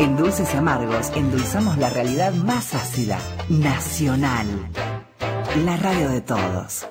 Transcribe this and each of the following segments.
En Dulces y Amargos endulzamos la realidad más ácida. Nacional. La radio de todos.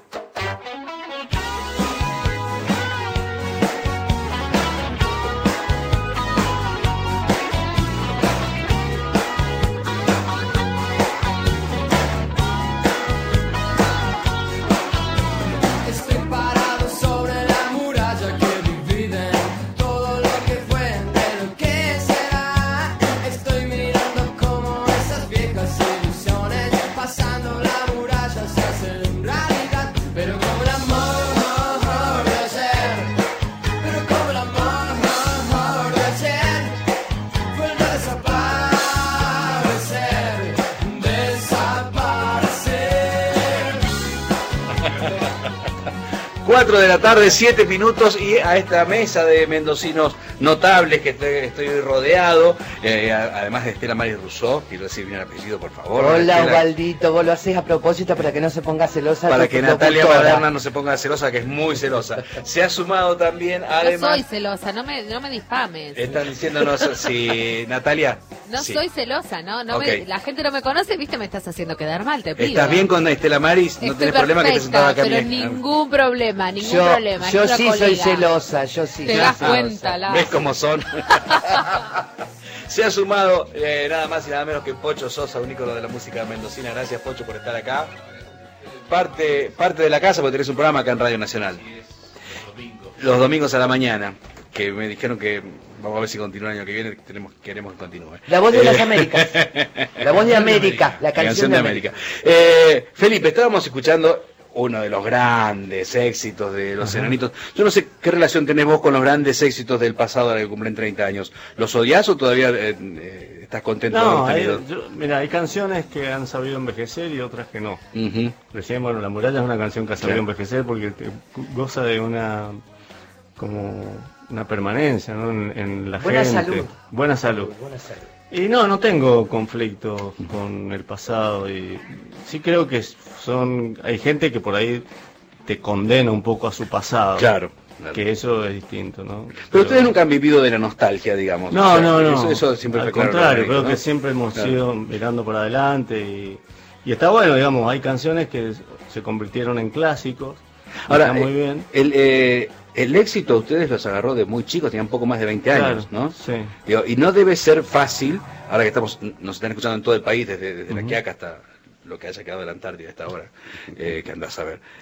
De la tarde, 7 minutos, y a esta mesa de mendocinos notables que estoy rodeado, además de Estela Maris Rousseau, quiero decir bien el apellido, por favor. Hola, Osvaldito, vos lo haces a propósito para que no se ponga celosa. Para que Natalia Maderna no se ponga celosa, que es muy celosa. Se ha sumado también, además... No soy celosa, no me difames. Están diciéndonos, si Natalia... No sí. soy celosa, ¿no? Okay. La gente no me conoce, viste, me estás haciendo quedar mal, te pido. ¿Estás bien con Estela Maris? No tenés problema que te sentaba acá pero bien. ningún problema. Yo sí soy celosa, yo sí. Te das cuenta, ¿Ves cómo son? Se ha sumado nada más y nada menos que Pocho Sosa, un ícono de la música mendocina. Gracias, Pocho, por estar acá. Parte de la casa, porque tenés un programa acá en Radio Nacional. Los domingos a la mañana, que me dijeron que vamos a ver si continúa el año que viene, queremos que continúe. La voz de las Américas. La voz de América, la canción de América. Felipe, estábamos escuchando uno de los grandes éxitos de Los Enanitos. Yo no sé qué relación tenés vos con los grandes éxitos del pasado, ahora que cumplen 30 años. ¿Los odias o todavía estás contento de haber tenido? Mira, hay canciones que han sabido envejecer y otras que no. Recién, bueno, La Muralla es una canción que ha sabido envejecer porque goza de una permanencia, ¿no? en la buena gente. Salud. Buena salud. Y no tengo conflicto con el pasado, y sí creo que hay gente que por ahí te condena un poco a su pasado. Claro. Que eso es distinto, ¿no? Pero ustedes nunca han vivido de la nostalgia, digamos. No, o sea, no. Eso siempre al fue contrario, claro, creo ¿no? que siempre hemos ido mirando por adelante y está bueno, digamos, hay canciones que se convirtieron en clásicos. Ahora, está muy bien. El éxito a ustedes los agarró de muy chicos, tenían poco más de 20 años, claro, ¿no? Sí. Digo, y no debe ser fácil, ahora que nos están escuchando en todo el país, desde la Quiaca hasta lo que haya quedado de la Antártida a esta hora, que andás a ver.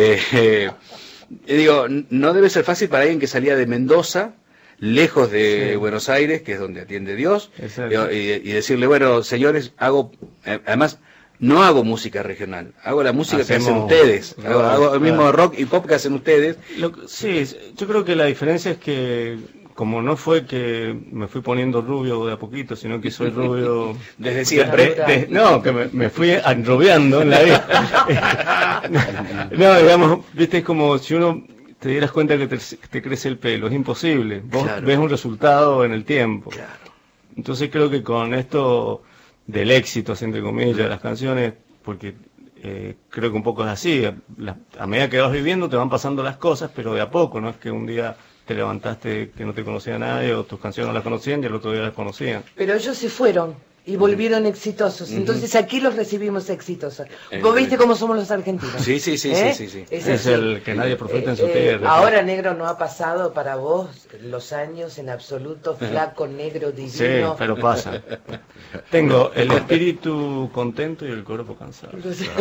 Digo, no debe ser fácil para alguien que salía de Mendoza, lejos de Buenos Aires, que es donde atiende Dios, y decirle, bueno, señores, además... No hago música regional, hago la música que hacen ustedes, hago el mismo rock y pop que hacen ustedes. Sí, yo creo que la diferencia es que, como no fue que me fui poniendo rubio de a poquito, sino que soy rubio... Desde siempre. No, que me fui enrubiando en la vida. No, digamos, viste, es como si uno te dieras cuenta que te crece el pelo, es imposible. Vos ves un resultado en el tiempo. Claro. Entonces creo que con esto... del éxito, así, entre comillas, de las canciones, porque creo que un poco es así, a medida que vas viviendo te van pasando las cosas, pero de a poco, no es que un día te levantaste que no te conocía nadie, o tus canciones no las conocían y el otro día las conocían. Pero ellos se fueron y volvieron exitosos, entonces aquí los recibimos exitosos. Vos viste cómo somos los argentinos. Sí. Es el que nadie profeta en su tierra. Ahora, negro, no ha pasado para vos los años en absoluto, flaco, negro, divino. Sí, pero pasa. Tengo el espíritu contento y el cuerpo cansado.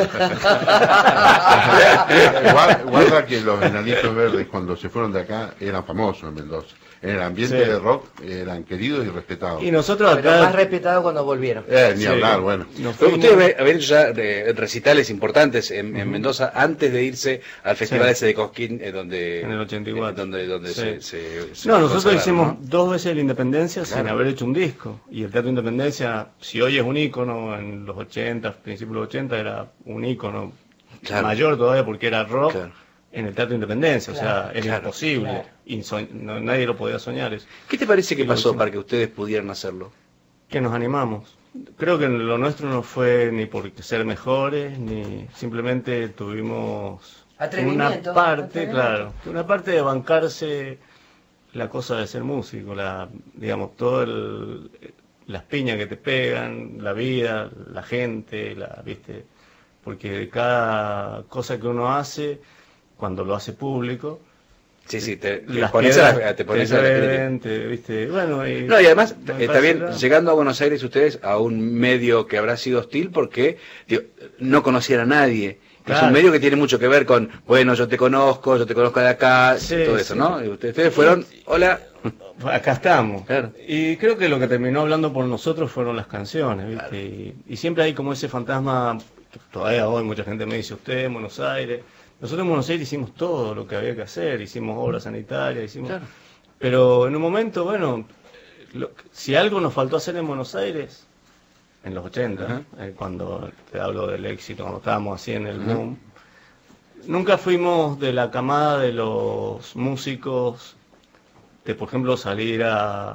Guarda que los Enanitos Verdes, cuando se fueron de acá, eran famosos en Mendoza. En el ambiente de rock eran queridos y respetados. Y nosotros acá... Pero más respetados cuando volvieron. Ni hablar, bueno. Pero ustedes habían hecho ya recitales importantes en Mendoza antes de irse al festival ese de Cosquín, donde... En el 84. Donde se nosotros hicimos 2 veces la Independencia sin haber hecho un disco. Y el Teatro Independencia, si hoy es un ícono, en los 80, principios de los 80, era un ícono mayor todavía porque era rock. En el Teatro Independencia, o sea, era imposible, nadie lo podía soñar eso. ¿Qué te parece que pasó para que ustedes pudieran hacerlo? Que nos animamos. Creo que lo nuestro no fue ni por ser mejores, ni simplemente tuvimos una parte, una parte de bancarse la cosa de ser músico, digamos, todo las piñas que te pegan, la vida, la gente, ¿viste? Porque cada cosa que uno hace, cuando lo hace público, sí, te las pones piedras te pones a la crítica. ¿viste? Bueno, y además, me también parece llegando a Buenos Aires ustedes a un medio que habrá sido hostil porque no conocían a nadie. Claro. Es un medio que tiene mucho que ver con, bueno, yo te conozco de acá, Sí, todo eso, sí. ¿no? Y ustedes fueron, hola. acá estamos. Claro. Y creo que lo que terminó hablando por nosotros fueron las canciones, ¿viste? Claro. Y siempre hay como ese fantasma, que todavía hoy mucha gente me dice, usted en Buenos Aires. Nosotros en Buenos Aires hicimos todo lo que había que hacer, hicimos obras sanitarias, Claro. Pero en un momento, bueno, si algo nos faltó hacer en Buenos Aires, en los 80, cuando te hablo del éxito, cuando estábamos así en el boom, nunca fuimos de la camada de los músicos de, por ejemplo, salir a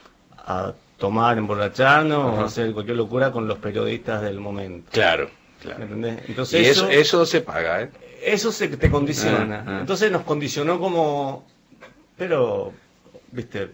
tomar, emborracharnos o hacer cualquier locura con los periodistas del momento. Claro. ¿Me entendés? Entonces Y eso se paga, ¿eh? eso te condiciona. Entonces nos condicionó como... Pero, viste,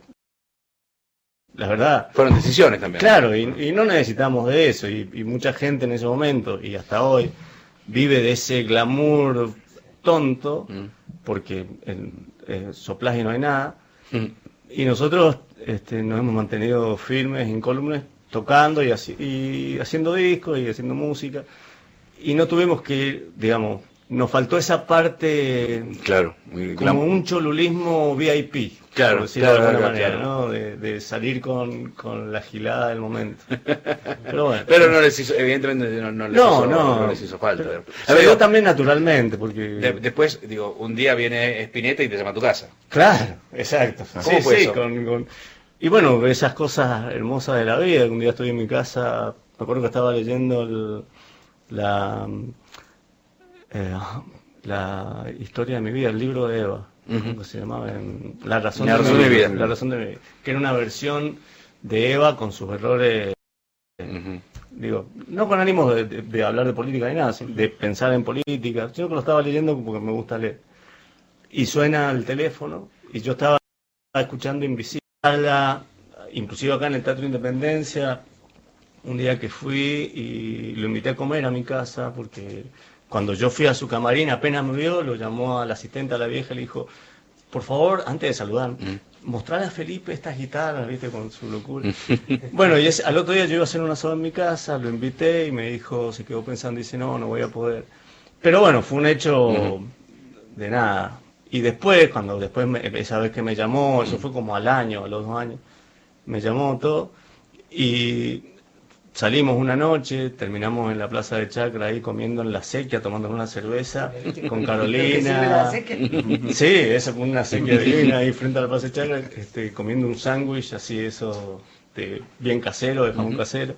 la verdad... Fueron decisiones también. Claro, y no necesitamos de eso. Y mucha gente en ese momento, y hasta hoy, vive de ese glamour tonto, porque soplás y no hay nada. Y nosotros nos hemos mantenido firmes, incólumes, tocando y haciendo discos y haciendo música. Y no tuvimos que, digamos, nos faltó esa parte, Claro, como un cholulismo VIP, Claro, por decirlo de alguna claro, manera, claro. ¿no? De salir con la gilada del momento. Pero bueno. Pero no les hizo, evidentemente no les hizo falta. Se dio también naturalmente, porque... Después, digo, un día viene Spinetta y te llama a tu casa. Claro, exacto. ¿Cómo fue eso? Y bueno, esas cosas hermosas de la vida. Un día estoy en mi casa, me acuerdo que estaba leyendo la historia de mi vida, el libro de Eva, ¿cómo se llamaba? La razón de mi vida. La razón de mi vida. Que era una versión de Eva con sus errores. Digo, no con ánimo de hablar de política ni nada, sino de pensar en política. Yo que lo estaba leyendo porque me gusta leer. Y suena el teléfono y yo estaba escuchando Invisible, inclusive acá en el Teatro Independencia, un día que fui y lo invité a comer a mi casa, porque cuando yo fui a su camarín, apenas me vio, lo llamó a la asistente, a la vieja, y le dijo, por favor, antes de saludar, mostrarle a Felipe estas guitarras, viste, con su locura. Bueno, y al otro día yo iba a hacer un asado en mi casa, lo invité y me dijo, se quedó pensando, dice, no voy a poder. Pero bueno, fue un hecho de nada. Y después, esa vez que me llamó, eso fue como al año, a los 2 años, me llamó todo, y salimos una noche, terminamos en la Plaza de Chacra ahí comiendo en la sequía, tomando una cerveza con Carolina. Sí, esa fue una sequía divina ahí frente a la Plaza de Chacra, comiendo un sándwich así, eso, bien casero, de jamón casero.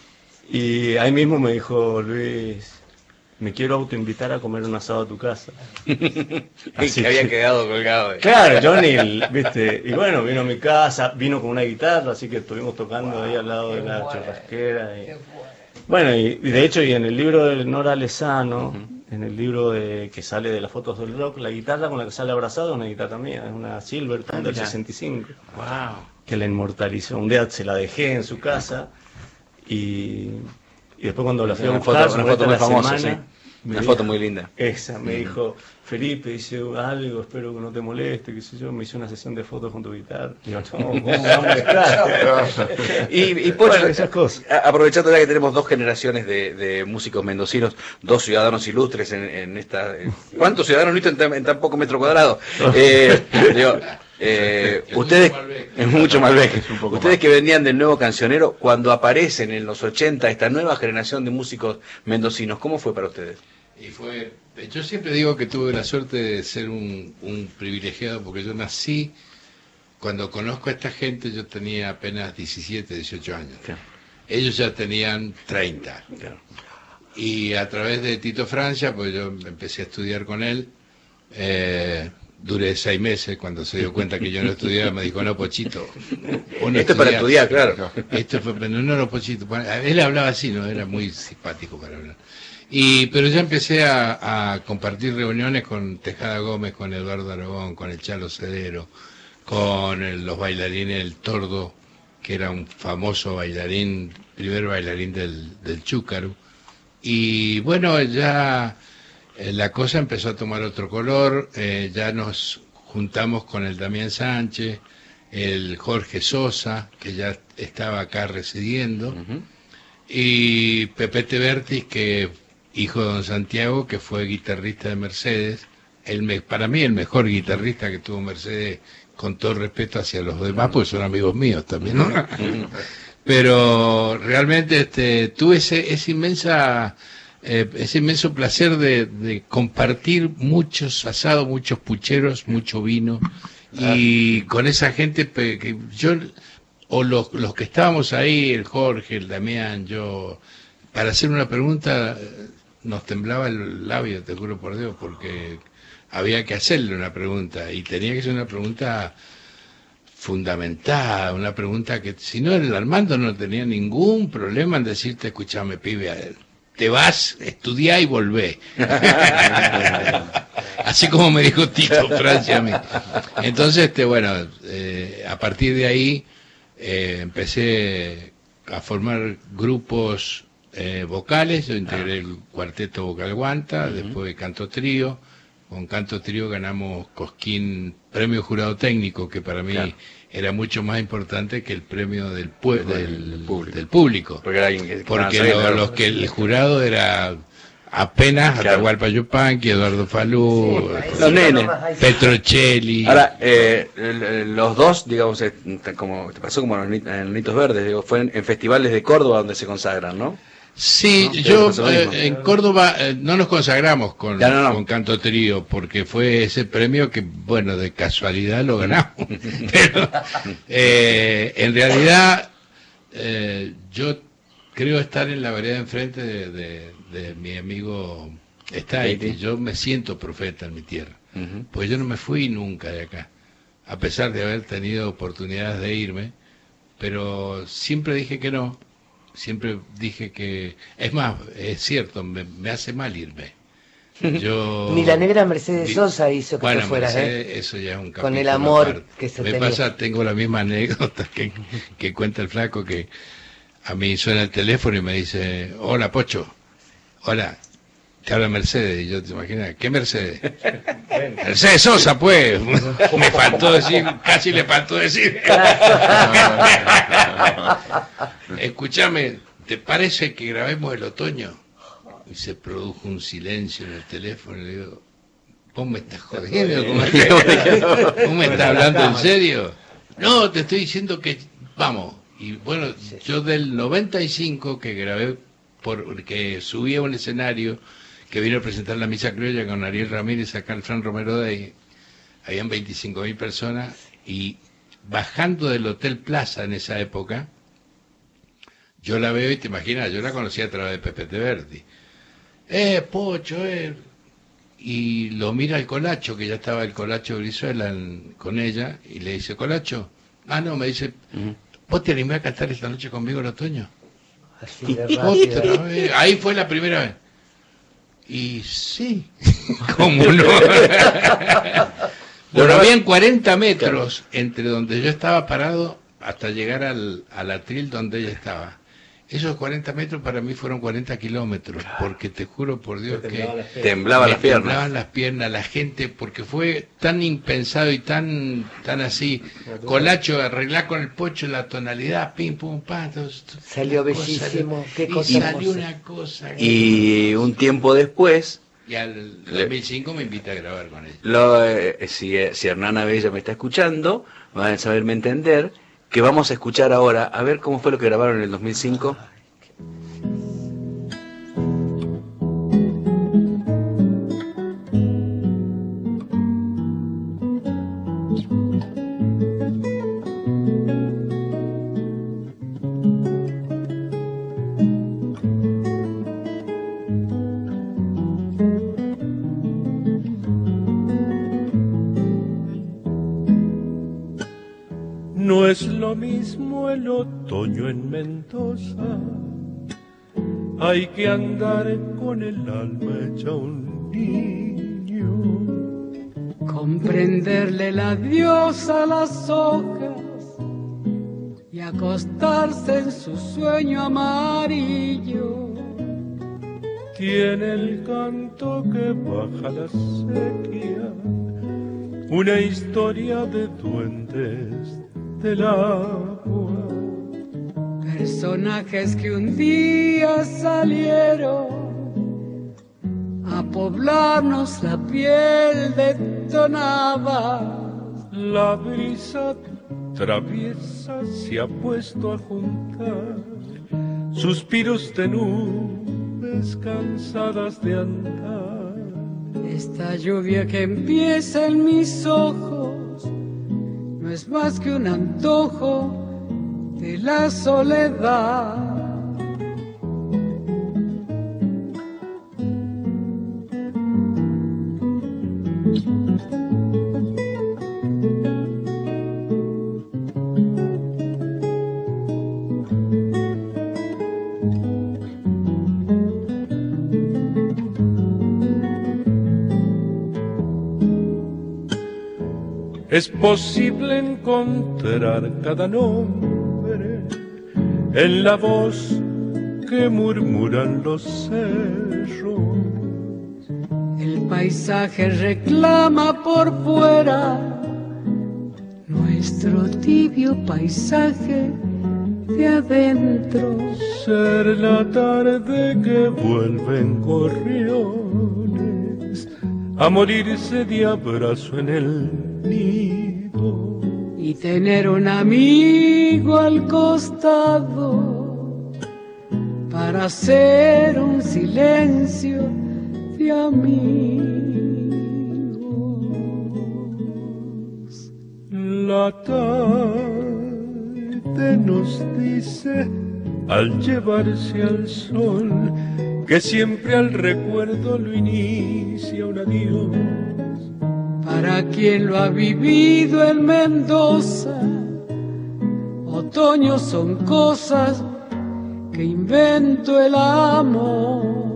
Y ahí mismo me dijo, Luis, me quiero autoinvitar a comer un asado a tu casa. Así que había quedado colgado. Claro, Johnny, viste, y bueno, vino a mi casa, vino con una guitarra, así que estuvimos tocando ahí al lado de la churrasquera. Bueno, y de hecho, y en el libro de Nora Lezano, en el libro que sale de las fotos del rock, la guitarra con la que sale abrazado es una guitarra mía, es una Silverton del 65. Wow. Que la inmortalizó. Un día se la dejé en su casa y después cuando la fui a buscar, una foto muy famosa, semana, una foto muy linda. Esa, me dijo, Felipe, dice algo, espero que no te moleste, qué sé yo, me hizo una sesión de fotos con tu guitarra. Digo, no, ¿cómo me va a molestar? y Pocho, esas cosas. Aprovechando ya que tenemos 2 generaciones de músicos mendocinos, 2 ciudadanos ilustres en esta... ¿Cuántos ciudadanos ilustres en tan poco metro cuadrado? Ustedes, es mucho Malbec. Ustedes que venían del nuevo cancionero, cuando aparecen en los 80 esta nueva generación de músicos mendocinos, ¿cómo fue para ustedes? Yo siempre digo que tuve la suerte de ser un privilegiado, porque yo nací, cuando conozco a esta gente yo tenía apenas 17, 18 años. Claro. Ellos ya tenían 30. Claro. Y a través de Tito Francia, pues yo empecé a estudiar con él. Duré 6 meses, cuando se dio cuenta que yo no estudiaba, me dijo, no, Pochito. Esto es para estudiar, claro. Esto fue, no, Pochito. Él hablaba así, ¿no? Era muy simpático para hablar. Pero ya empecé a compartir reuniones con Tejada Gómez, con Eduardo Aragón, con el Chalo Cedero, con los bailarines El Tordo, que era un famoso bailarín, primer bailarín del Chúcaro. Y bueno, ya la cosa empezó a tomar otro color, ya nos juntamos con el Damián Sánchez, el Jorge Sosa, que ya estaba acá residiendo, y Pepe Tebertis, que hijo de don Santiago, que fue guitarrista de Mercedes, para mí el mejor guitarrista que tuvo Mercedes, con todo respeto hacia los demás, porque son amigos míos también, ¿no? Pero realmente tuve ese inmenso placer de compartir muchos asados, muchos pucheros, mucho vino, y con esa gente que yo, o los que estábamos ahí, el Jorge, el Damián, yo, para hacer una pregunta nos temblaba el labio, te juro por Dios, porque había que hacerle una pregunta, y tenía que ser una pregunta fundamentada, una pregunta que, si no, el Armando no tenía ningún problema en decirte, escuchame, pibe, te vas, estudiá y volvé. Así como me dijo Tito Francia a mí. Entonces, bueno, a partir de ahí empecé a formar grupos vocales. Yo integré el cuarteto vocal Guanta, después Canto Trío. Con Canto Trío ganamos Cosquín, premio jurado técnico, que para mí era mucho más importante que el premio del público. Porque el jurado era apenas Atahualpa Yupanqui, Eduardo Falú, los nenes, Petrocelli. Ahora, los dos, digamos, como te pasó como en Nitos Verdes, digo, fue en festivales de Córdoba donde se consagran, ¿no? Sí, ¿no? Yo en Córdoba no nos consagramos con Canto Trío, porque fue ese premio que, bueno, de casualidad lo ganamos. Pero en realidad yo creo estar en la vereda enfrente de mi amigo Stay. Yo me siento profeta en mi tierra, pues yo no me fui nunca de acá, a pesar de haber tenido oportunidades de irme, pero siempre dije que no. Siempre dije que, es más, es cierto, me hace mal irme. Yo ni la negra Mercedes Sosa hizo que te fueras, eso ya es un capítulo con el amor aparte. Que se me tenía. pasa, tengo la misma anécdota que cuenta el flaco, que a mí suena el teléfono y me dice, hola Pocho, hola, te habla Mercedes, y yo te imaginas, ¿qué Mercedes? Mercedes Sosa, pues. Me faltó decir, casi le faltó decir. Escúchame, ¿te parece que grabemos el otoño? Y se produjo un silencio en el teléfono, y le digo, ¿vos me estás jodiendo? ¿Vos me estás hablando en serio? No, te estoy diciendo que vamos. Y bueno, yo del 95 que grabé, porque subí a un escenario que vino a presentar la Misa Criolla con Ariel Ramírez acá en Fran Romero de ahí, habían 25.000 personas, y bajando del Hotel Plaza en esa época, yo la veo y te imaginas, yo la conocía a través de Pepe Tebertis. Pocho, y lo mira el Colacho, que ya estaba el Colacho Brizuela con ella, y le dice, Colacho, no, me dice, ¿vos te animás a cantar esta noche conmigo el otoño? Así de rápido. Otra vez. Ahí fue la primera vez. Y sí, ¿cómo no? Bueno, habían 40 metros entre donde yo estaba parado hasta llegar al atril donde ella estaba. Esos 40 metros para mí fueron 40 kilómetros, porque te juro por Dios que temblaban las piernas, la gente, porque fue tan impensado y tan así. Colacho, arreglar con el Pocho la tonalidad, pim, pum, pam. Salió bellísimo, qué cosa. Y salió una cosa. Y un tiempo después... Y al 2005 me invita a grabar con ella. Si Hernán Bella me está escuchando, van a saberme entender que vamos a escuchar ahora, a ver cómo fue lo que grabaron en el 2005. No es lo mismo el otoño en Mendoza, hay que andar con el alma hecha un niño, comprenderle la diosa a las hojas y acostarse en su sueño amarillo. Tiene el canto que baja la sequía, una historia de duendes del agua. Personajes que un día salieron a poblarnos la piel de tonabas. La brisa traviesa se ha puesto a juntar suspiros de nubes cansadas de andar. Esta lluvia que empieza en mis ojos no es más que un antojo de la soledad. Es posible encontrar cada nombre en la voz que murmuran los cerros. El paisaje reclama por fuera nuestro tibio paisaje de adentro. Ser la tarde que vuelven gorriones a morirse de abrazo en el nido. Y tener un amigo al costado para hacer un silencio de amigos. La tarde nos dice al llevarse al sol que siempre al recuerdo lo inicia un adiós. Para quien lo ha vivido en Mendoza, otoños son cosas que inventó el amor.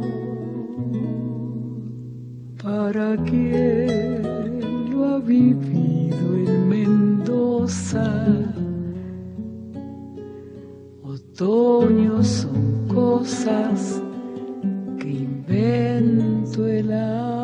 Para quien lo ha vivido en Mendoza, otoños son cosas que inventó el amor.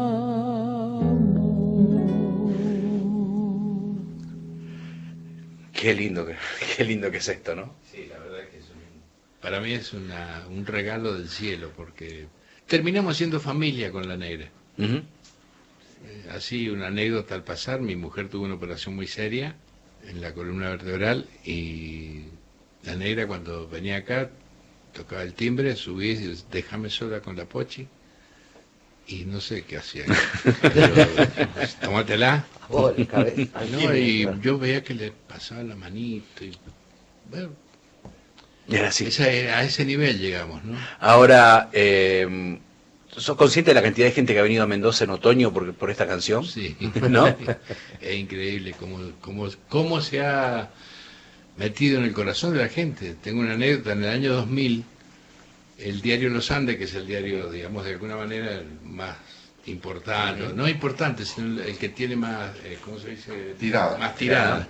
Qué lindo que es esto, ¿no? Sí, la verdad que para mí es un regalo del cielo, porque terminamos siendo familia con la negra. Uh-huh. Así, una anécdota al pasar, mi mujer tuvo una operación muy seria en la columna vertebral y la negra cuando venía acá tocaba el timbre, subí y decía, déjame sola con la Pochi. Y no sé qué hacía. Pero, pues, tómatela. Oh, la cabeza. No, y yo veía que le pasaba la manito. Y, bueno, Y era así. a ese nivel llegamos, ¿no? Ahora, ¿sos consciente de la cantidad de gente que ha venido a Mendoza en otoño por esta canción? Sí. ¿No? Es increíble cómo se ha metido en el corazón de la gente. Tengo una anécdota, en el año 2000, el diario Los Andes, que es el diario, digamos, de alguna manera el más importante, no importante, sino el que tiene más, ¿cómo se dice? Tirada. Más tirada.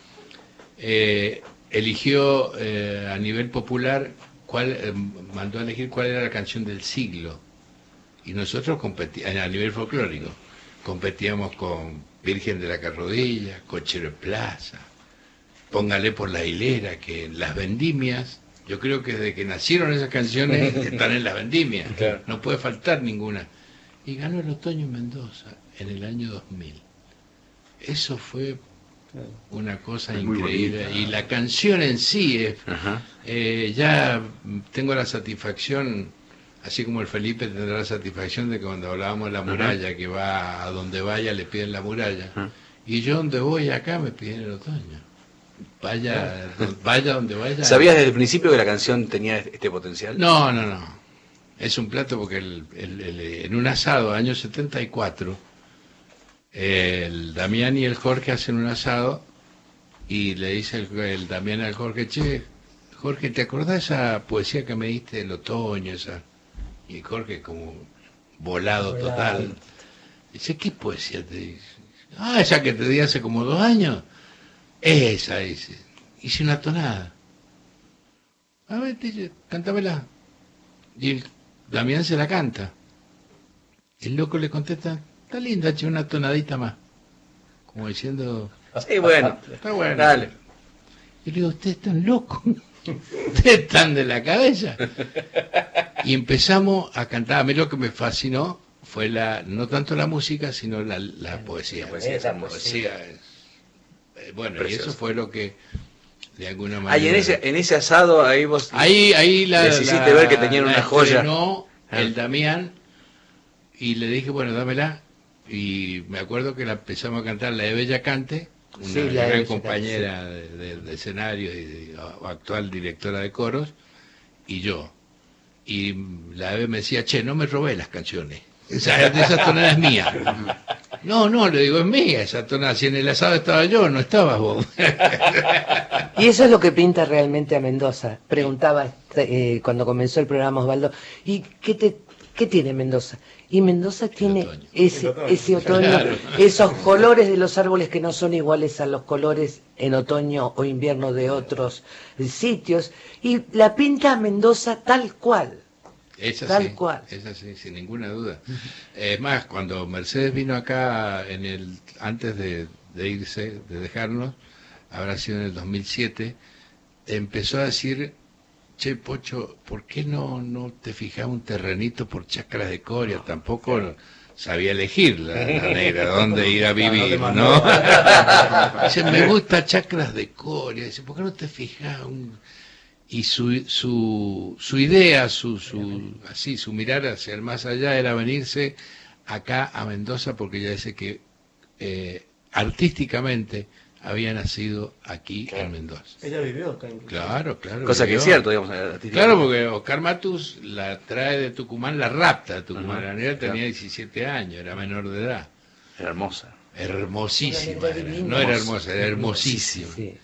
Eligió a nivel popular, mandó a elegir cuál era la canción del siglo. Y nosotros competíamos, a nivel folclórico, competíamos con Virgen de la Carrodilla, Cochero de Plaza, Póngale por la hilera, que las vendimias, yo creo que desde que nacieron esas canciones están en las vendimias, claro. No puede faltar ninguna. Y ganó el otoño en Mendoza en el año 2000. Eso fue una cosa increíble. Y la canción en sí, ya tengo la satisfacción, así como el Felipe tendrá la satisfacción de que cuando hablábamos de la muralla, que va a donde vaya le piden la muralla, y yo donde voy acá me piden el otoño. Vaya donde vaya. ¿Sabías desde el principio que la canción tenía este potencial? No. Es un plato porque en un asado, año 74, el Damián y el Jorge hacen un asado y le dice el Damián al Jorge, che, Jorge, ¿te acordás esa poesía que me diste del otoño? Y Jorge como volado total. Dice, ¿qué poesía te dice? Esa que te di hace como 2 años. Esa, dice. Hice una tonada. a ver, cántamela. Y Damián se la canta. El loco le contesta, está linda, che, una tonadita más. Como diciendo... Sí, bueno. Está bueno. Dale. Y le digo, ustedes están locos. Ustedes están de la cabeza. Y empezamos a cantar. A mí lo que me fascinó fue no tanto la música, sino la poesía. La poesía es, bueno, precioso. Y eso fue lo que, de alguna manera... Ahí en ese asado, ahí vos Ahí les hiciste ver que tenían una joya. No, el Damián, y le dije, bueno, dámela. Y me acuerdo que la empezamos a cantar, la de Bella Cante, una gran compañera de escenario y actual directora de coros, y yo. Y la Eve me decía, che, no me robé las canciones. Esa tonada es mía. No, le digo, es mía esa tonada. Si en el asado estaba yo, no estabas vos. Y eso es lo que pinta realmente a Mendoza. Preguntaba cuando comenzó el programa Osvaldo, ¿y qué tiene Mendoza? Y Mendoza tiene ese otoño, claro. Esos colores de los árboles que no son iguales a los colores en otoño o invierno de otros sitios, y la pinta a Mendoza tal cual. Tal cual. Es así, sin ninguna duda. Es más, cuando Mercedes vino acá antes de irse, de dejarnos, habrá sido en el 2007, empezó a decir, che, Pocho, ¿por qué no te fijas un terrenito por Chacras de Coria? Tampoco sabía elegir la negra, dónde ir a vivir, ¿no? Dice, me gusta Chacras de Coria. Dice, ¿por qué no te fijas Y su idea, su mirar hacia el más allá era venirse acá a Mendoza, porque ella dice que artísticamente había nacido aquí en Mendoza. Ella vivió acá. Claro. Cosa que es cierto, digamos. Claro, porque Oscar Matus la trae de Tucumán, la rapta de Tucumán. La negra tenía 17 años, era menor de edad. Era hermosa. Hermosísima. No era hermosa, era hermosísima. Sí.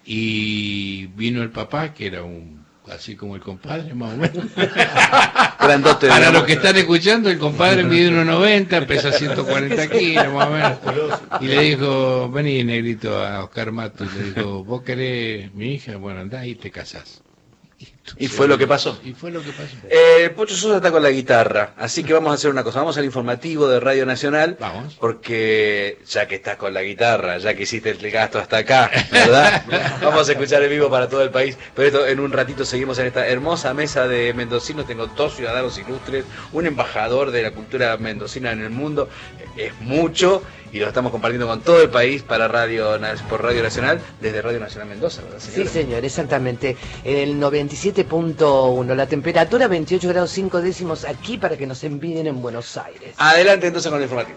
Y vino el papá, que era así como el compadre, más o menos. Grandote. Para los que están escuchando, el compadre mide 1,90, pesa 140 kilos, más o menos. Y le dijo, vení, negrito, a Oscar Matos, y le dijo, ¿vos querés mi hija? Bueno, andá y te casás. Y fue lo que pasó. Pocho Sosa está con la guitarra, así que vamos a hacer una cosa, vamos al informativo de Radio Nacional. Vamos. Porque ya que estás con la guitarra, ya que hiciste el gasto hasta acá, ¿verdad? Vamos a escuchar en vivo para todo el país. Pero esto, en un ratito seguimos en esta hermosa mesa de mendocinos. Tengo 2 ciudadanos ilustres, un embajador de la cultura mendocina en el mundo. Es mucho, y lo estamos compartiendo con todo el país por Radio Nacional, desde Radio Nacional Mendoza, ¿verdad, señora? Sí, señor, exactamente. En el 97.1, la temperatura 28 grados 5 décimos aquí para que nos envíen en Buenos Aires. Adelante entonces con el informativo.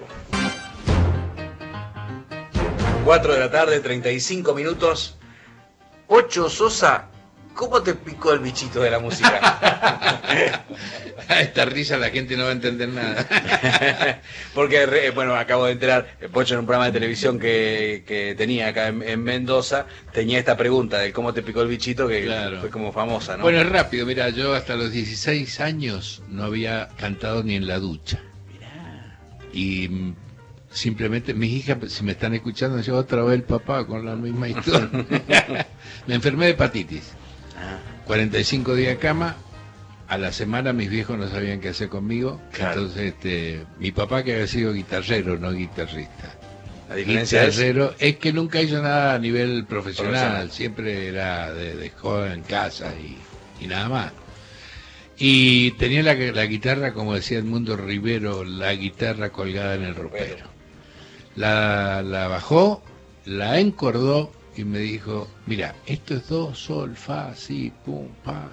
4 de la tarde, 35 minutos. Pocho Sosa, ¿cómo te picó el bichito de la música? Esta risa la gente no va a entender nada. Porque, bueno, acabo de enterar, Pocho en un programa de televisión que tenía acá en Mendoza, tenía esta pregunta de cómo te picó el bichito, que claro, fue como famosa, ¿no? Bueno, es rápido, mira, yo hasta los 16 años no había cantado ni en la ducha. Mirá. Y simplemente, mis hijas, si me están escuchando, yo otra vez el papá con la misma historia. Me enfermé de hepatitis. 45 días de cama. A la semana mis viejos no sabían qué hacer conmigo. Claro. Entonces, mi papá, que había sido guitarrero, no guitarrista. La diferencia es que nunca hizo nada a nivel profesional. Siempre era de joven en casa y nada más. Y tenía la guitarra, como decía Edmundo Rivero, la guitarra colgada en el ropero. La bajó, la encordó y me dijo, mira, esto es do, sol, fa, si, pum, pa.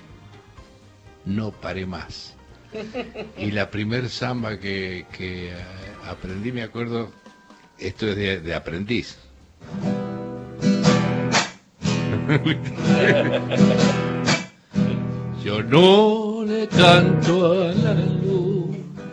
No paré más. Y la primer samba que aprendí, me acuerdo, esto es de aprendiz. Yo no le canto a la luz.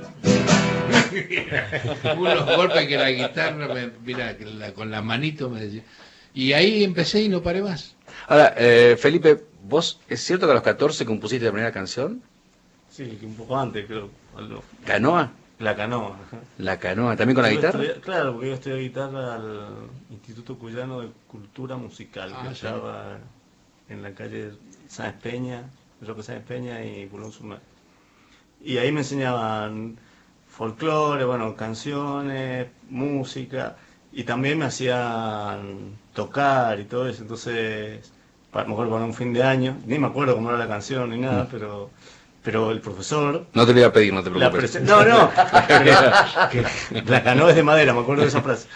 Unos golpes que la guitarra, mira, con la manito me decía. Y ahí empecé y no paré más. Ahora, Felipe, ¿vos es cierto que a los 14 compusiste la primera canción? Sí, un poco antes, creo. ¿Canoa? La Canoa. ¿La Canoa? ¿También con la guitarra? Claro, porque yo estudié guitarra al Instituto Cuyano de Cultura Musical, que estaba en la calle Sáenz Peña, Roque Sáenz Peña y Boulogne-sur-Mer. Y ahí me enseñaban folclore, bueno, canciones, música, y también me hacían tocar y todo eso. Entonces, a lo mejor para un fin de año, ni me acuerdo cómo era la canción ni nada, pero el profesor... No te lo iba a pedir, no te preocupes. No, la canoa es de madera, me acuerdo de esa frase.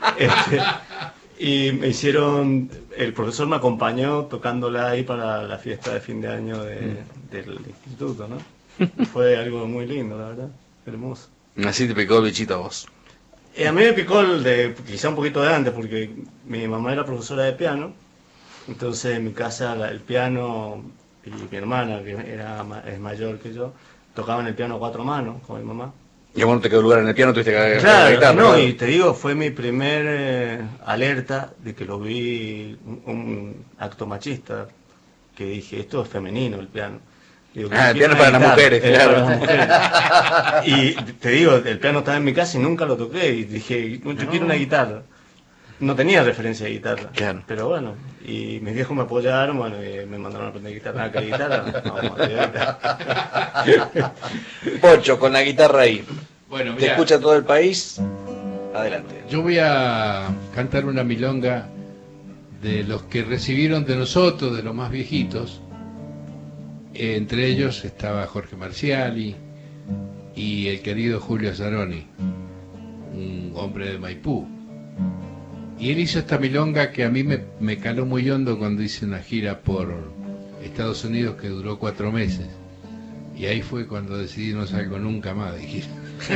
Y me hicieron, el profesor me acompañó tocándola ahí para la fiesta de fin de año del instituto, ¿no? Fue algo muy lindo, la verdad, hermoso. Así te picó el bichito a vos. A mí me picó quizá un poquito de antes, porque mi mamá era profesora de piano, entonces en mi casa el piano, y mi hermana, que es mayor que yo, tocaban el piano a 4 manos con mi mamá. Y bueno, te quedó lugar en el piano, tuviste que claro, guitarra, no, ¿no? y te digo, fue mi primer alerta de que lo vi un acto machista, que dije, esto es femenino el piano. Digo, el piano es para las mujeres, claro. Para las mujeres. Y te digo, el piano estaba en mi casa y nunca lo toqué, y dije, yo quiero una guitarra. No tenía referencia de guitarra, claro. Pero bueno, y mis viejos me apoyaron, bueno, y me mandaron a aprender guitarra. ¿Qué guitarra? Vamos a guitarra. Pocho, con la guitarra ahí. Bueno, te escucha todo el país. Adelante. Yo voy a cantar una milonga de los que recibieron de nosotros, de los más viejitos. Entre ellos estaba Jorge Marciali y el querido Julio Zaroni, un hombre de Maipú. Y él hizo esta milonga que a mí me caló muy hondo cuando hice una gira por Estados Unidos que duró 4 meses. Y ahí fue cuando decidí no salgo nunca más de gira.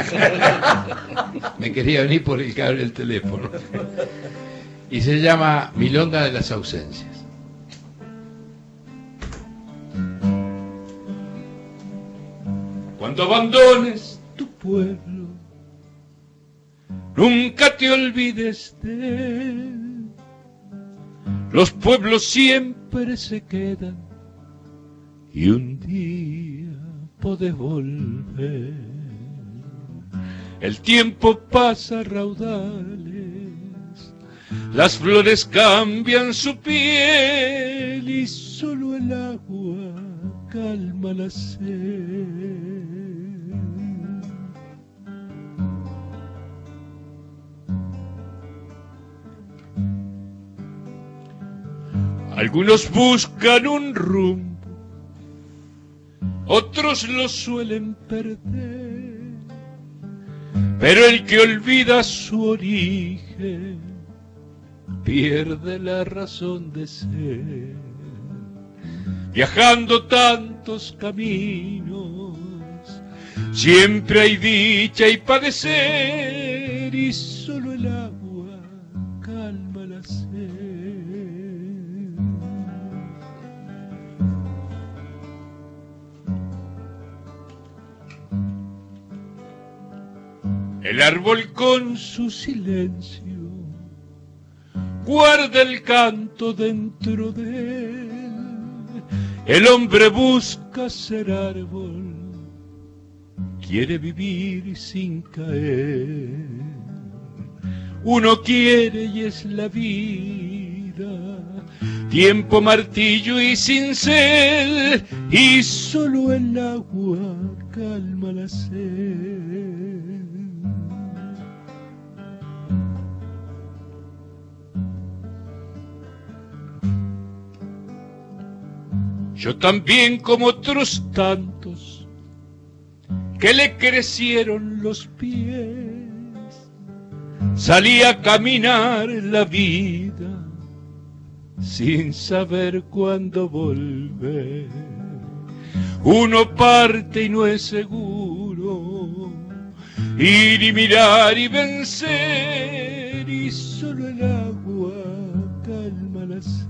Me quería venir por el cable del teléfono. Y se llama Milonga de las Ausencias. Cuando abandones tu pueblo, nunca te olvides de él. Los pueblos siempre se quedan y un día podés volver. El tiempo pasa a raudales, las flores cambian su piel y solo el agua calma la sed. Algunos buscan un rumbo, otros lo suelen perder, pero el que olvida su origen pierde la razón de ser. Viajando tantos caminos, siempre hay dicha y padecer, y solo el agua calma la sed. El árbol con su silencio guarda el canto dentro de él. El hombre busca ser árbol, quiere vivir sin caer. Uno quiere y es la vida, tiempo, martillo y cincel, y solo el agua calma la sed. Yo también, como otros tantos, que le crecieron los pies, salí a caminar la vida sin saber cuándo volver. Uno parte y no es seguro, ir y mirar y vencer, y solo el agua calma la sed.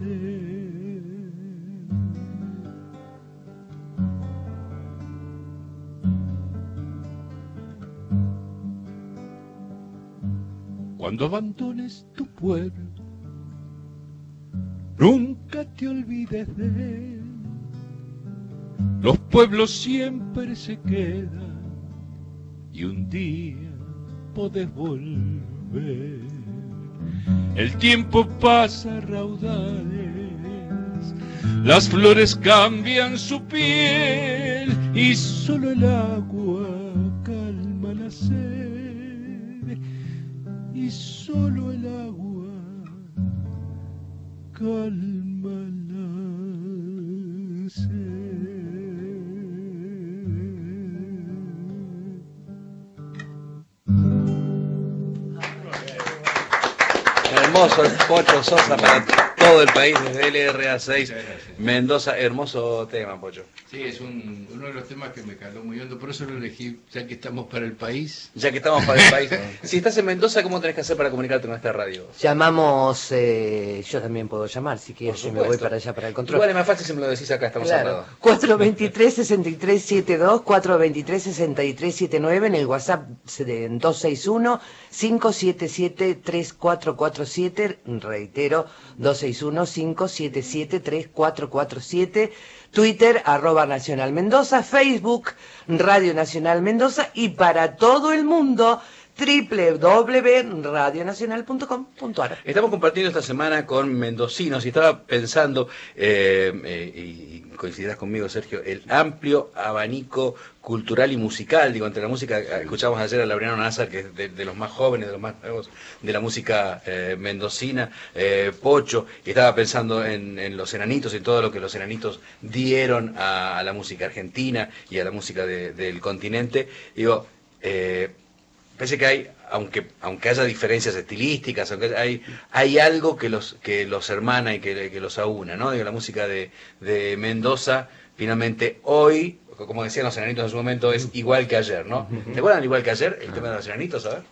Cuando abandones tu pueblo, nunca te olvides de él. Los pueblos siempre se quedan y un día podés volver. El tiempo pasa a raudales, Las flores cambian su piel y solo el agua calma la sed. Y solo el agua calma la sed. Hermoso el Pocho Sosa para todo el país desde LRA6 Mendoza. Hermoso tema, Pocho. Sí, es uno de los temas que me caló muy hondo, por eso lo elegí, ya que estamos para el país. Ya que estamos para el país. Si estás en Mendoza, ¿cómo tenés que hacer para comunicarte con esta radio? Llamamos, yo también puedo llamar, si quieres, yo me voy para allá, para el control. Igual es más fácil si me lo decís acá, estamos Claro. hablando. 423-6372, 423-6379, en el WhatsApp de 261-577-3447, reitero, 261-577-3447, Twitter, @Nacional Mendoza, Facebook, Radio Nacional Mendoza, y para todo el mundo, www.radionacional.com.ar. Estamos compartiendo esta semana con mendocinos y estaba pensando, y coincidirás conmigo, Sergio, el amplio abanico cultural y musical. Digo, entre la música, escuchamos ayer a Laureano Nazar, que es de los más jóvenes, de los más nuevos de la música mendocina, Pocho, y estaba pensando en los enanitos y todo lo que los enanitos dieron a la música argentina y a la música del continente. Digo, parece que hay, aunque haya diferencias estilísticas, aunque hay algo que los hermana y que los aúna, ¿no? Digo, la música de Mendoza, finalmente hoy, como decían los enanitos en su momento, es igual que ayer, ¿no? ¿Te acuerdan igual que ayer el tema de los enanitos? A ver.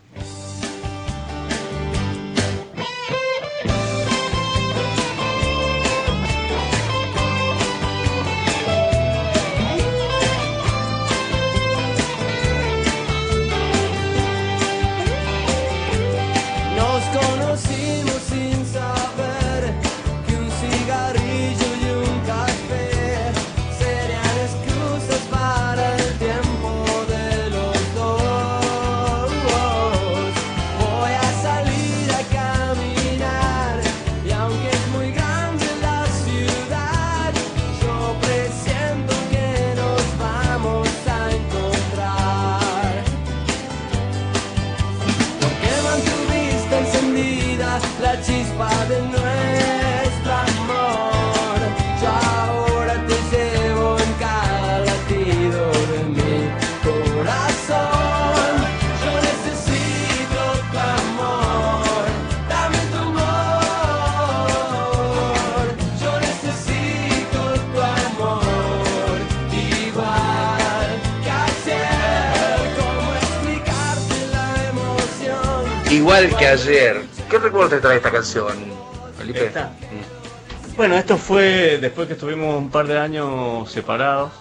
Igual que ayer. ¿Qué recuerdo te trae esta canción, Felipe? Bueno, esto fue después que estuvimos un par de años separados,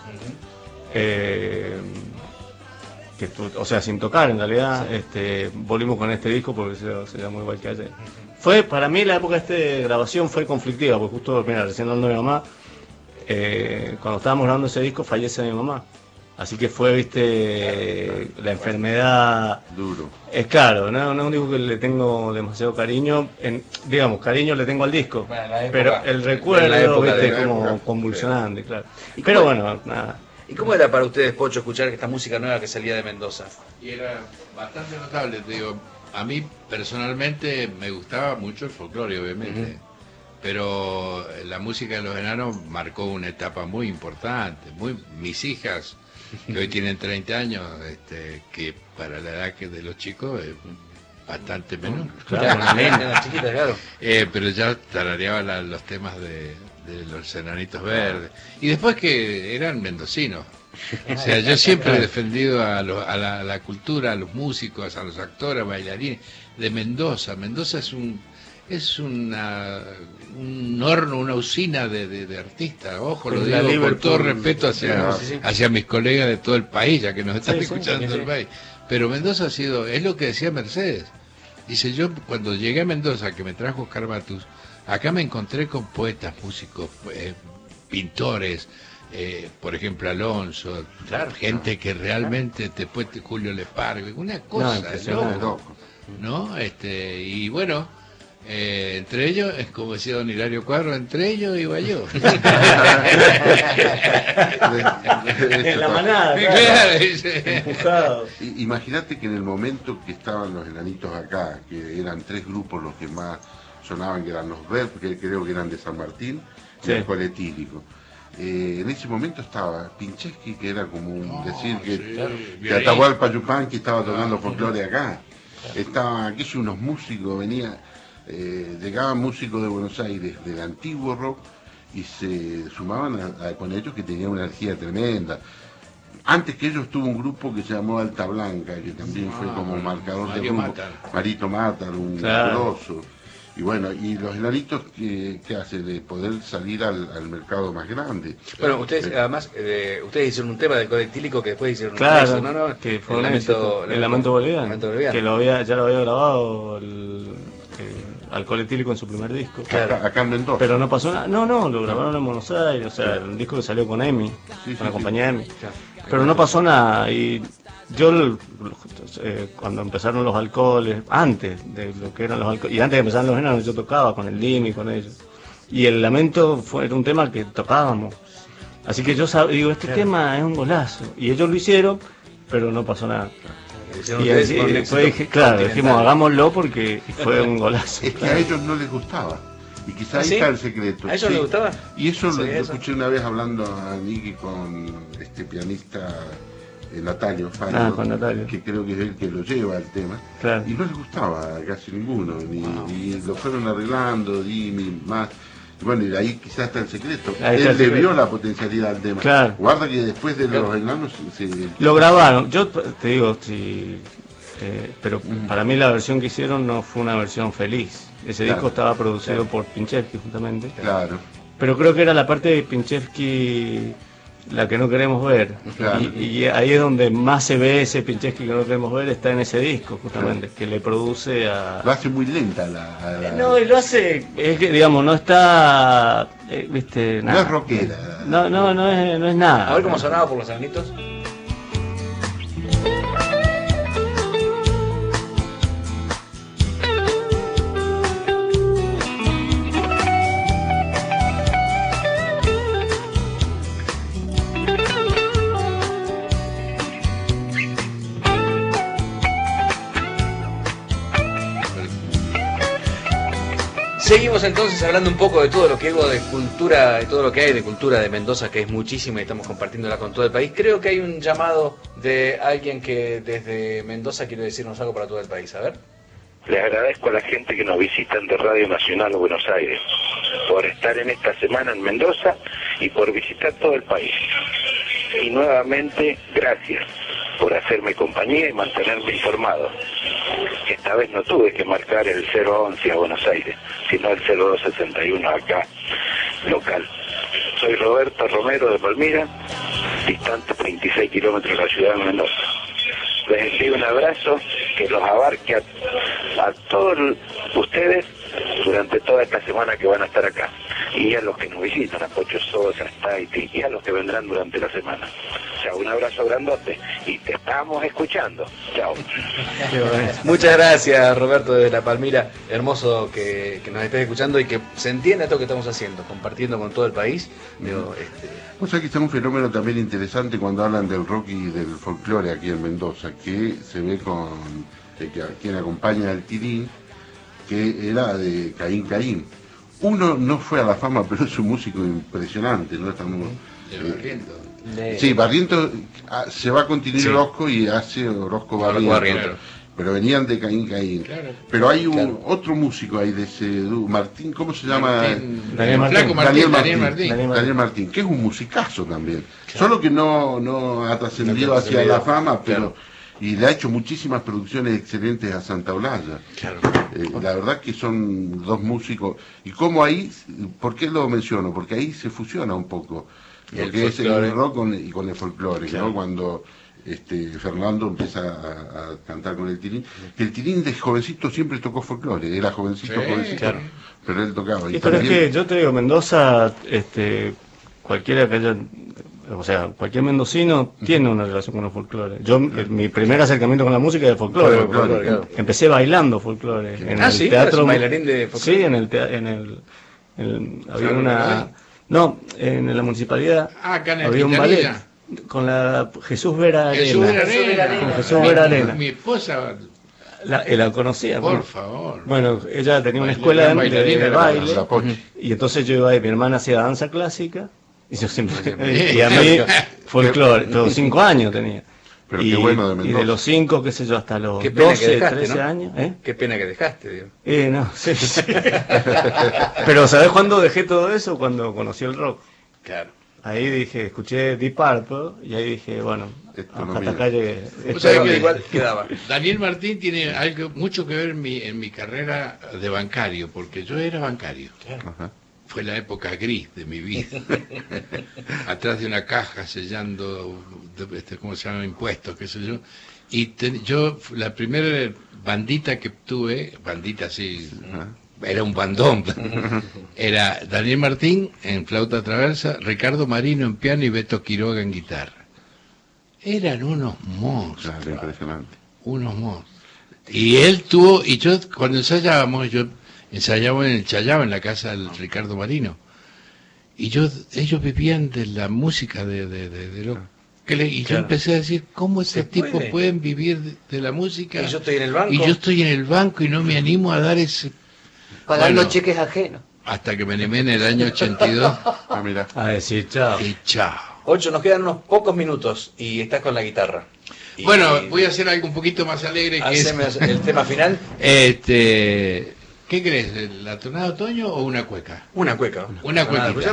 o sea, sin tocar en realidad. Volvimos con este disco porque se llamó Igual que ayer. Fue, para mí, la época de grabación fue conflictiva, porque justo, mira, recién hablando de mi mamá, cuando estábamos grabando ese disco fallece mi mamá. Así que fue, viste, la enfermedad... Duro. Es claro, no es un disco que le tengo demasiado cariño. Digamos, cariño le tengo al disco. Bueno, pero el recuerdo, viste, como convulsionante, claro. Pero bueno, nada. ¿Y cómo era para ustedes, Pocho, escuchar esta música nueva que salía de Mendoza? Y era bastante notable, te digo. A mí, personalmente, me gustaba mucho el folclore, obviamente. Pero la música de los enanos marcó una etapa muy importante. Mis hijas, que hoy tienen 30 años, que para la edad de los chicos es bastante menor. Claro, chiquita, claro. Pero ya tarareaban los temas de los enanitos verdes. Y después que eran mendocinos. O sea, yo siempre he defendido a la cultura, a los músicos, a los actores, bailarines de Mendoza. Mendoza es un horno, una usina de artistas. Ojo, lo digo con todo respeto hacia mis colegas de todo el país, ya que nos están escuchando el país. Pero Mendoza es lo que decía Mercedes. Dice, yo cuando llegué a Mendoza, que me trajo Oscar Matus, acá me encontré con poetas, músicos, pintores, por ejemplo Alonso, gente que realmente, después Julio Lepargo, una cosa loco, ¿no? Y bueno, Entre ellos, es como decía don Hilario Cuadro, entre ellos iba yo. En la manada, claro. Imagínate que en el momento que estaban los enanitos acá, que eran 3 grupos los que más sonaban, que eran los Verb, que creo que eran de San Martín, y el Coletílico. En ese momento estaba Pincheski, que era como decir que Atahualpa Yupanqui estaba tocando folclore acá. Estaban aquellos unos músicos, llegaban músicos de Buenos Aires del antiguo rock y se sumaban con ellos, que tenían una energía tremenda. Antes que ellos tuvo un grupo que se llamó Alta Blanca, que también fue como marcador de grupo. Marito Mátar, un grosso. Y bueno, y los enanitos que hacen de poder salir al mercado más grande. Bueno, ustedes además, ustedes hicieron un tema del Coletílico que después hicieron un que fue el Lamento Boliviano, que ya lo había grabado al Coletílico en su primer disco. Acá en Mendoza. Pero no pasó nada. No, lo grabaron en Buenos Aires, o sea, el disco que salió con EMI, con la compañía EMI. Pero no pasó nada, y yo cuando empezaron los alcoholes, antes de lo que eran los alcoholes, y antes de empezar los enanos, yo tocaba con el Dimi, con ellos. Y el Lamento era un tema que tocábamos. Así que yo digo, este tema es un golazo. Y ellos lo hicieron, pero no pasó nada. Y así, después dijimos, hagámoslo porque fue un golazo. Es que a ellos no les gustaba. Y quizá ahí está el secreto. ¿A ellos les gustaba? Y eso lo escuché una vez hablando a Nicky con este pianista Natalio Fano, que creo que es el que lo lleva el tema. Y no les gustaba a casi ninguno. Y lo fueron arreglando, Dimi, más. Bueno, y ahí quizás está el secreto. Él le vio la potencialidad al tema. Guarda que después de los enanos lo grabaron. Yo te digo, pero para mí la versión que hicieron no fue una versión feliz. Ese disco estaba producido por Pincheski justamente. Pero creo que era la parte de Pincheski la que no queremos ver. Y ahí es donde más se ve ese Pincheski que no queremos ver, está en ese disco justamente, que le produce a... Lo hace muy lenta No, y lo hace, es que digamos, no está... viste, nada. No es rockera. No es nada. A ver cómo sonaba por los enanitos. Seguimos entonces hablando un poco de todo lo que hubo de cultura, de todo lo que hay de cultura de Mendoza, que es muchísima y estamos compartiéndola con todo el país. Creo que hay un llamado de alguien que desde Mendoza quiere decirnos algo para todo el país. A ver. Les agradezco a la gente que nos visitan de Radio Nacional de Buenos Aires por estar en esta semana en Mendoza y por visitar todo el país. Y nuevamente, gracias por hacerme compañía y mantenerme informado. Esta vez no tuve que marcar el 011 a Buenos Aires, sino el 0261 acá, local. Soy Roberto Romero de Palmira, distante 26 kilómetros de la ciudad de Mendoza. Les envío un abrazo que los abarque a todos ustedes durante toda esta semana que van a estar acá. Y a los que nos visitan, a Pocho Sosa, a Staiti, y a los que vendrán durante la semana. O sea, un abrazo grandote y te estamos escuchando. Chao. Muchas gracias, Roberto, desde La Palmira. Hermoso que nos estés escuchando y que se entienda todo lo que estamos haciendo, compartiendo con todo el país. O sea que está un fenómeno también interesante cuando hablan del rock y del folclore aquí en Mendoza, que se ve con quien acompaña al Tirín, que era de Caín Caín. Uno no fue a la fama, pero es un músico impresionante, ¿no? Estamos, sí, Barriento se va con Tinino Orozco y hace Orozco Barriento. Pero venían de Caín Caín. Pero hay otro músico ahí de ese Martín, ¿cómo se llama? Daniel Martín, que es un musicazo también. Solo que no ha trascendido hacia la fama, pero... Y le ha hecho muchísimas producciones excelentes a Santa Olalla. La verdad que son dos músicos. Y como ahí, ¿por qué lo menciono? Porque ahí se fusiona un poco lo que es el rock con el folclore, ¿no? Cuando Fernando empieza a cantar con el Tirín, que el Tirín de jovencito siempre tocó folclore, era jovencito, pero él tocaba. Pero es que yo te digo, Mendoza, cualquiera que haya o sea, cualquier mendocino tiene una relación con el folclore. Yo, mi primer acercamiento con la música es el folclore. Claro. Empecé bailando folclore. En el ¿sí? teatro, ¿Bailarín de folclore? Sí, había una... No, en la municipalidad acá en había un ballet con la Jesús Vera Arena. Con Jesús Vera Arena. Mi esposa... La conocía. Por favor. Bueno, ella tenía una escuela de baile y entonces yo iba ahí, mi hermana hacía danza clásica y yo siempre y a mí folclore, pero 5 años tenía. Pero qué bueno de Mendoza. Y de los 5, qué sé yo, hasta los 12, 13 años. Qué pena que dejaste, digo. No, sí. Pero ¿sabés cuándo dejé todo eso? Cuando conocí el rock. Claro. Ahí dije, escuché Deep Purple y ahí dije, bueno, hasta acá llegué. O sea, que igual quedaba. Daniel Martín tiene mucho que ver en mi carrera de bancario, porque yo era bancario. Ajá. Fue la época gris de mi vida. Atrás de una caja sellando, ¿cómo se llama? Impuestos, qué sé yo. Y yo, la primera bandita que tuve, bandita así... Era un bandón. Era Daniel Martín en flauta traversa, Ricardo Marino en piano y Beto Quiroga en guitarra. Eran unos monstruos. Claro, impresionante. Unos monstruos. Y él tuvo, y yo cuando ensayábamos, yo ensayaba en el Chayaba, en la casa del Ricardo Marino. Y ellos vivían de la música de lo que y yo empecé a decir, ¿cómo ese tipo pueden vivir de la música? Y yo estoy en el banco. Y yo estoy en el banco y no me animo a dar ese... Pagando cheques ajenos. Hasta que me animé en el año 82 a decir chao. Y chao. 8, nos quedan unos pocos minutos y estás con la guitarra. Bueno, voy a hacer algo un poquito más alegre. Que es el tema final. ¿Qué crees? ¿La tonada de otoño o una cueca? Una cueca. Una cuequita.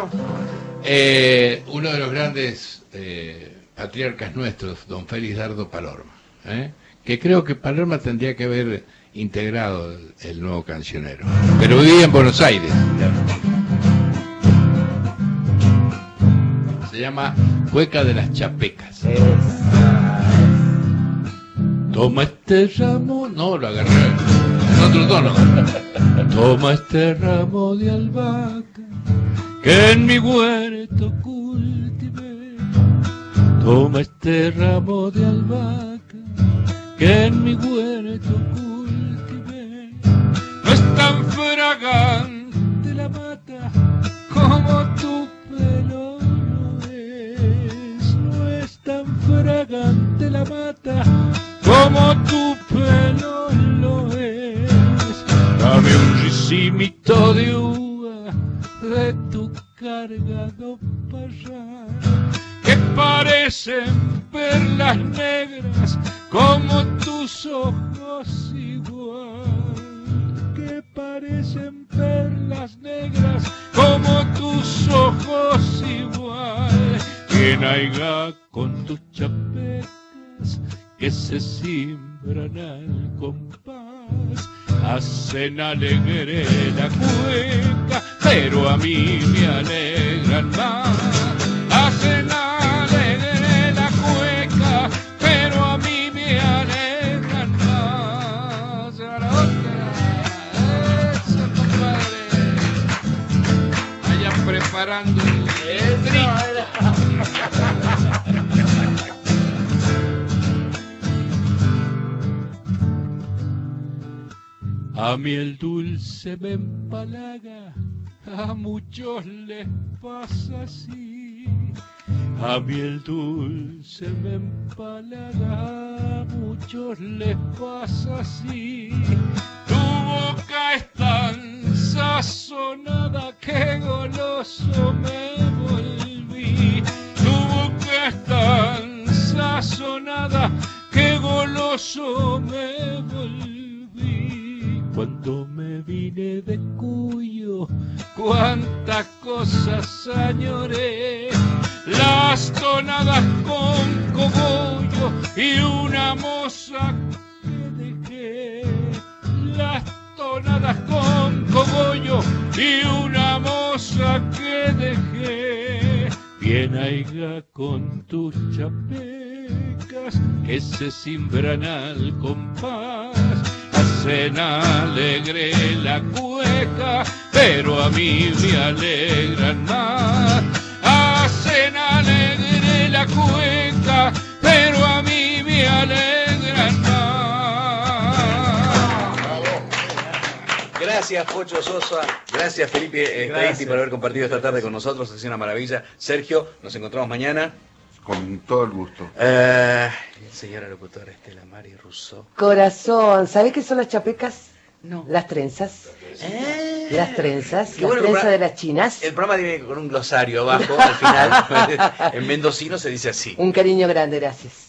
Uno de los grandes patriarcas nuestros, don Félix Dardo Palorma, que creo que Palorma tendría que haber integrado el nuevo cancionero, pero vivía en Buenos Aires. Se llama Cueca de las Chapecas. Toma este ramo, no lo agarré en otro tono. Toma este ramo de albahaca que en mi huerto cultivé. Toma este ramo de albahaca que en mi huerto cultivé. No es tan fragante la mata como tu pelo lo es. No es tan fragante la mata como tu pelo lo es. Dame un racimito de uva de tu cargado parral, que parecen perlas negras como tus ojos igual, que parecen perlas negras como tus ojos igual. Quien haya con tus chapecas que se simbran al compás, hacen alegre la cueca, pero a mí me alegran más. Hacen alegre la cueca, pero a mí me alegran más. A la otra, eso, compadre. Vayan preparando el trito. A mí el dulce me empalaga, a muchos les pasa así. A mí el dulce me empalaga, a muchos les pasa así. Tu boca es tan sazonada que goloso me volví. Tu boca es tan sazonada que goloso me volví. Cuando me vine de Cuyo, cuántas cosas añoré, las tonadas con cogollo y una moza que dejé. Las tonadas con cogollo y una moza que dejé. Bien haiga con tus chapecas que se cimbran al compás, hacen alegre la cueca, pero a mí me alegran más. Hacen alegre Gracias, Pocho Sosa. Gracias, Felipe Taiti, por haber compartido esta tarde con nosotros. Ha sido una maravilla. Sergio, nos encontramos mañana. Con todo el gusto. Señora locutora Estela Mari Rousseau. Corazón, ¿sabés qué son las chapecas? No. Las trenzas. Las trenzas, Qué las bueno, trenzas de las chinas. El programa viene con un glosario abajo, al final. En mendocino se dice así. Un cariño grande, gracias.